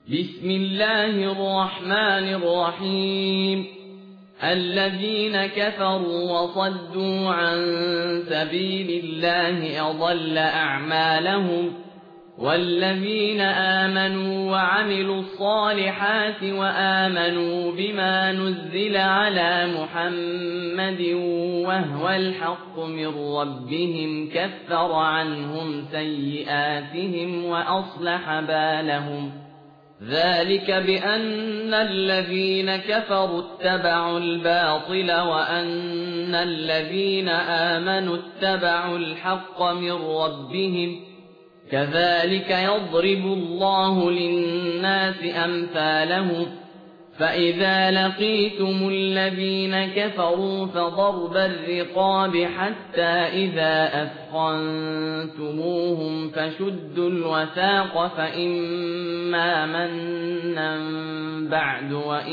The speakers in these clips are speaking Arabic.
بسم الله الرحمن الرحيم. الذين كفروا وصدوا عن سبيل الله أضل أعمالهم، والذين آمنوا وعملوا الصالحات وآمنوا بما نزل على محمد وهو الحق من ربهم كفر عنهم سيئاتهم وأصلح بالهم. ذلك بأن الذين كفروا اتبعوا الباطل وأن الذين آمنوا اتبعوا الحق من ربهم. كذلك يضرب الله للناس أمثالهم. فإذا لقيتم الذين كفروا فضرب الرقاب حتى إذا أثخنتموهم فشدوا الوثاق فإما منا بعد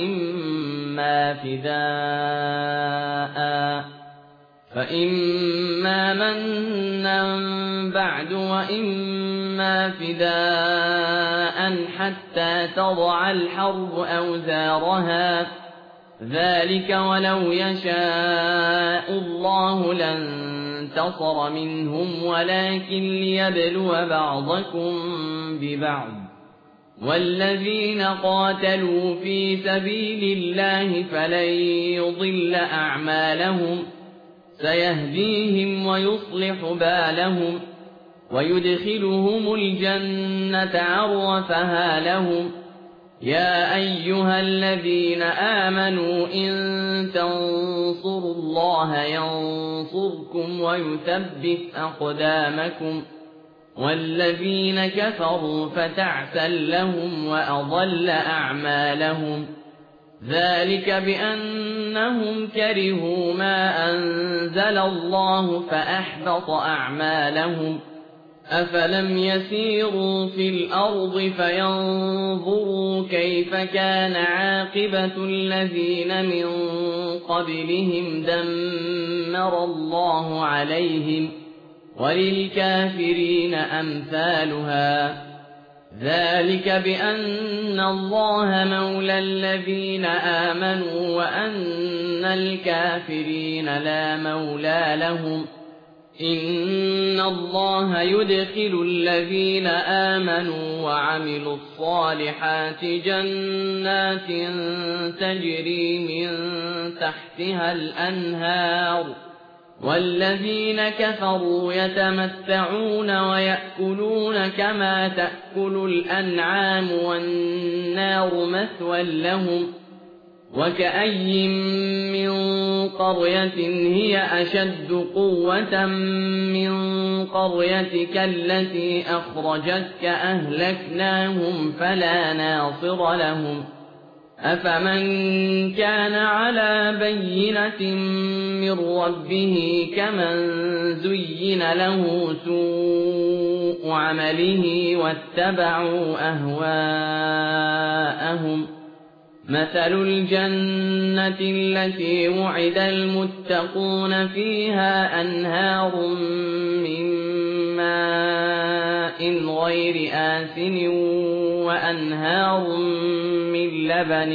وإما فداء حتى تضع الحرب أوزارها. ذلك ولو يشاء الله لانتصر منهم ولكن ليبلو بعضكم ببعض. والذين قاتلوا في سبيل الله فلن يضل أعمالهم، سيهديهم ويصلح بالهم ويدخلهم الجنة عرفها لهم. يا أيها الذين آمنوا إن تنصروا الله ينصركم ويثبت أقدامكم. والذين كفروا فتعسا لهم وأضل أعمالهم. ذلك بأنهم كرهوا ما أنزل الله فأحبط أعمالهم. أفلم يسيروا في الأرض فينظروا كيف كان عاقبة الذين من قبلهم دمر الله عليهم وللكافرين أمثالها. ذلك بأن الله مولى الذين آمنوا وأن الكافرين لا مولى لهم. إن الله يدخل الذين آمنوا وعملوا الصالحات جنات تجري من تحتها الأنهار، والذين كفروا يتمتعون ويأكلون كما تأكل الأنعام والنار مثوى لهم. وكأي من قرية هي أشد قوة من قريتك التي أخرجتك أهلكناهم فلا ناصر لهم. أفمن كان على بينة من ربه كمن زين له سوء عمله واتبعوا أهواءهم. مثل الجنة التي وعد المتقون فيها أنهار من ماء غير آسن وأنهار من لبن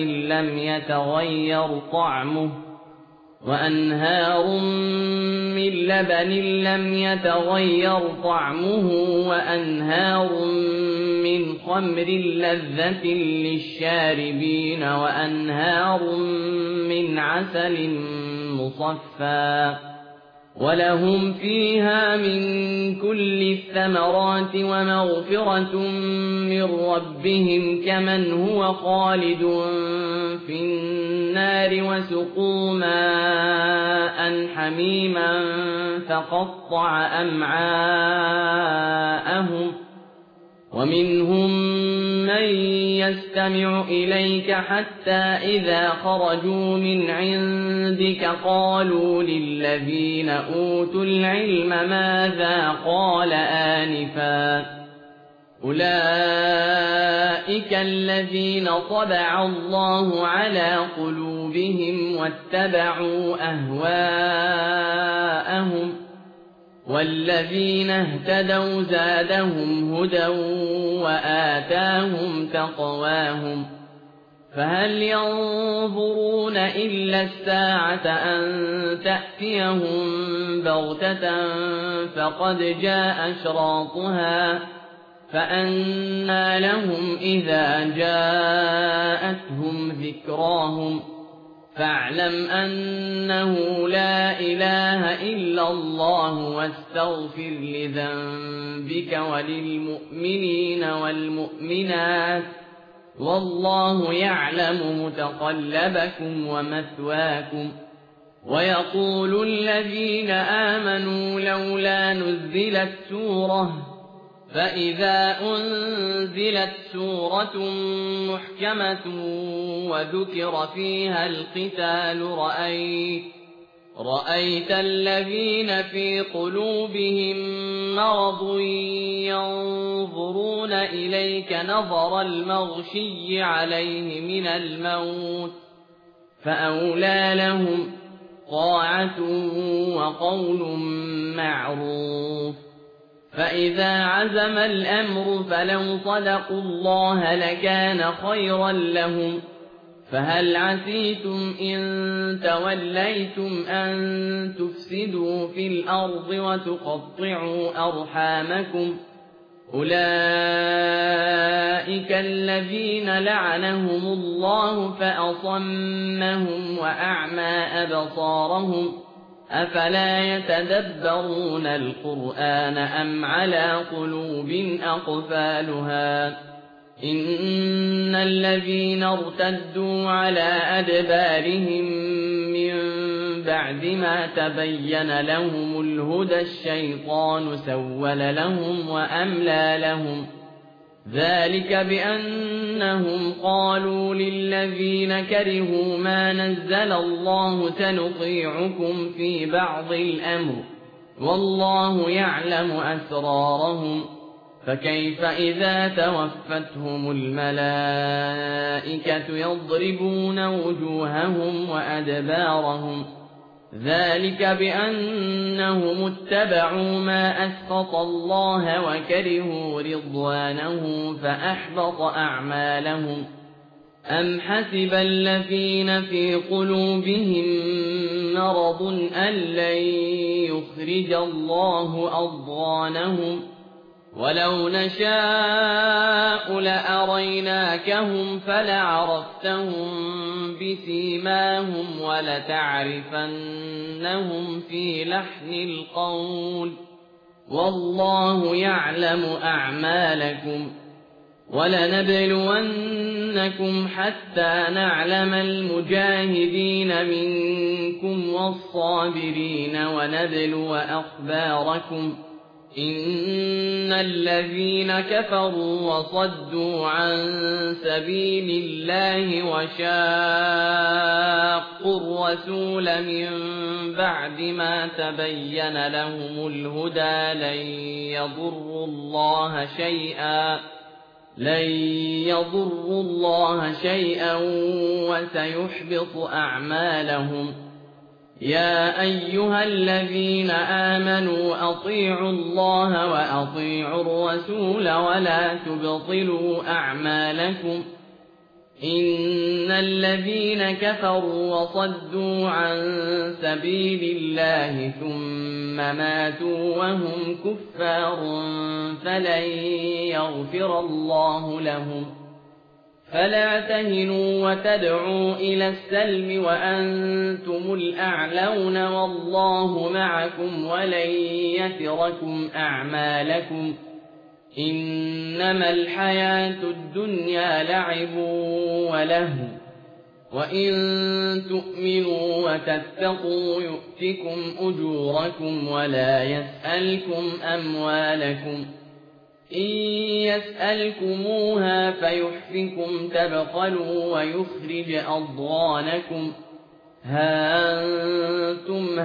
لم يتغير طعمه وأنهار من خمر لذة للشاربين وأنهار من عسل مصفى ولهم فيها من كل الثمرات ومغفرة من ربهم كمن هو خالد في النار وسقوا ماء حميما فقطع أمعاءهم. ومنهم من يستمع إليك حتى إذا خرجوا من عندك قالوا للذين أوتوا العلم ماذا قال آنفا. أولئك الذين طبع الله على قلوبهم واتبعوا أهواءهم. والذين اهتدوا زادهم هدى وآتاهم تقواهم فهل ينظرون إلا الساعة أن تأتيهم بغتة فقد جاء أشراطها فأنى لهم إذا جاءتهم ذكراهم فاعلم أنه لا إله إلا الله واستغفر لذنبك وللمؤمنين والمؤمنات والله يعلم متقلبكم ومثواكم ويقول الذين آمنوا لولا نزلت سورة فإذا أنزلت سورة محكمة وذكر فيها القتال رأيت الذين في قلوبهم مرض ينظرون إليك نظر المغشي عليه من الموت فأولى لهم طاعة وقول معروف فإذا عزم الأمر فلو صدقوا الله لكان خيرا لهم فهل عسيتم إن توليتم أن تفسدوا في الأرض وتقطعوا أرحامكم أولئك الذين لعنهم الله فأصمهم وأعمى أبصارهم أفلا يتدبرون القرآن أم على قلوب أقفالها إن الذين ارتدوا على أدبارهم من بعد ما تبين لهم الهدى الشيطان سول لهم وأملى لهم ذلك بأنهم قالوا للذين كرهوا ما نزل الله سنطيعكم في بعض الأمر والله يعلم أسرارهم فكيف إذا توفتهم الملائكة يضربون وجوههم وأدبارهم ذلك بأنهم اتبعوا ما أسخط الله وكرهوا رضوانه فأحبط أعمالهم أم حسب الذين في قلوبهم مرض أن لن يخرج الله أضغانهم ولو نشاء لأريناكهم فلعرفتهم بسيماهم ولتعرفنهم في لحن القول والله يعلم أعمالكم ولنبلونكم حتى نعلم المجاهدين منكم والصابرين ونبلو أخباركم إن الذين كفروا وصدوا عن سبيل الله وشاقوا الرسول من بعد ما تبين لهم الهدى لن يضروا الله شيئا وسيحبط أعمالهم يا أيها الذين آمنوا أطيعوا الله وأطيعوا الرسول ولا تبطلوا أعمالكم إن الذين كفروا وصدوا عن سبيل الله ثم ماتوا وهم كفار فلن يغفر الله لهم فلا تهنوا وتدعوا إلى السلم وأنتم الأعلون والله معكم ولن يتركم أعمالكم إنما الحياة الدنيا لعب ولهو وإن تؤمنوا وتتقوا يؤتكم أجوركم ولا يسألكم أموالكم إن يسألكموها فيحفكم تبخلوا ويخرج أضغانكم ها أنتم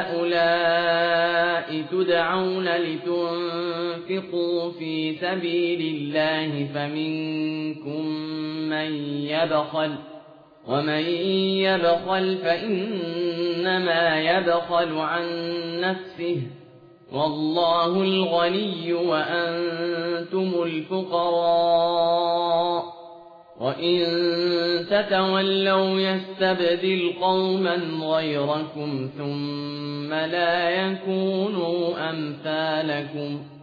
هؤلاء تدعون لتنفقوا في سبيل الله فمنكم من يبخل ومن يبخل فإنما يبخل عن نفسه والله الغني وأنتم الفقراء وإن تتولوا يستبدل قوما غيركم ثم لا يكونوا أمثالكم